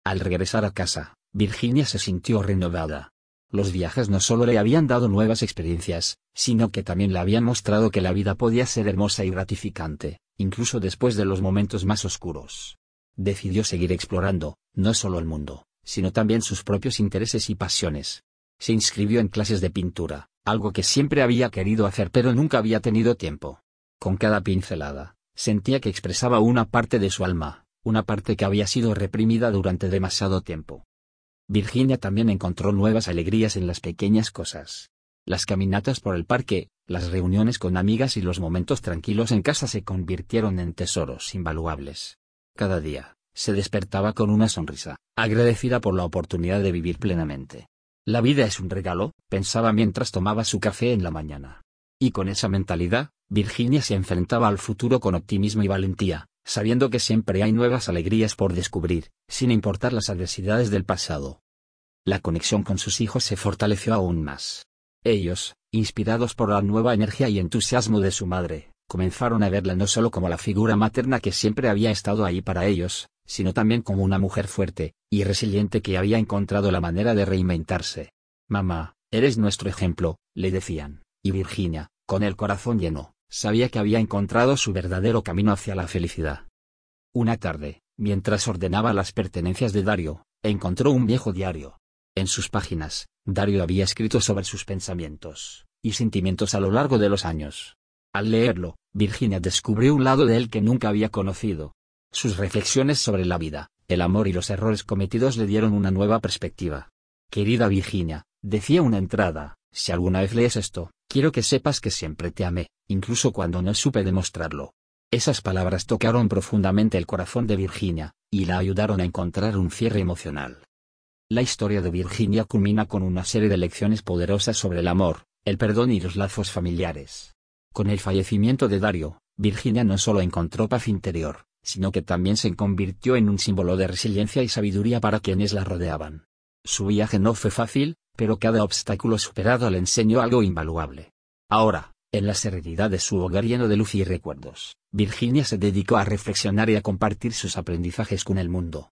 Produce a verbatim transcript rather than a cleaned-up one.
Al regresar a casa, Virginia se sintió renovada. Los viajes no solo le habían dado nuevas experiencias, sino que también le habían mostrado que la vida podía ser hermosa y gratificante, incluso después de los momentos más oscuros. Decidió seguir explorando, no solo el mundo, sino también sus propios intereses y pasiones. Se inscribió en clases de pintura, algo que siempre había querido hacer pero nunca había tenido tiempo. Con cada pincelada, sentía que expresaba una parte de su alma, una parte que había sido reprimida durante demasiado tiempo. Virginia también encontró nuevas alegrías en las pequeñas cosas. Las caminatas por el parque, las reuniones con amigas y los momentos tranquilos en casa se convirtieron en tesoros invaluables. Cada día, se despertaba con una sonrisa, agradecida por la oportunidad de vivir plenamente. La vida es un regalo, pensaba mientras tomaba su café en la mañana. Y con esa mentalidad, Virginia se enfrentaba al futuro con optimismo y valentía, sabiendo que siempre hay nuevas alegrías por descubrir, sin importar las adversidades del pasado. La conexión con sus hijos se fortaleció aún más. Ellos, inspirados por la nueva energía y entusiasmo de su madre, comenzaron a verla no solo como la figura materna que siempre había estado ahí para ellos, sino también como una mujer fuerte y resiliente que había encontrado la manera de reinventarse. «Mamá, eres nuestro ejemplo», le decían, y Virginia, con el corazón lleno, sabía que había encontrado su verdadero camino hacia la felicidad. Una tarde, mientras ordenaba las pertenencias de Dario, encontró un viejo diario. En sus páginas, Dario había escrito sobre sus pensamientos y sentimientos a lo largo de los años. Al leerlo, Virginia descubrió un lado de él que nunca había conocido. Sus reflexiones sobre la vida, el amor y los errores cometidos le dieron una nueva perspectiva. «Querida Virginia», decía una entrada, «si alguna vez lees esto, quiero que sepas que siempre te amé, incluso cuando no supe demostrarlo». Esas palabras tocaron profundamente el corazón de Virginia, y la ayudaron a encontrar un cierre emocional. La historia de Virginia culmina con una serie de lecciones poderosas sobre el amor, el perdón y los lazos familiares. Con el fallecimiento de Dario, Virginia no solo encontró paz interior, sino que también se convirtió en un símbolo de resiliencia y sabiduría para quienes la rodeaban. Su viaje no fue fácil, pero cada obstáculo superado le enseñó algo invaluable. Ahora, en la serenidad de su hogar lleno de luz y recuerdos, Virginia se dedicó a reflexionar y a compartir sus aprendizajes con el mundo.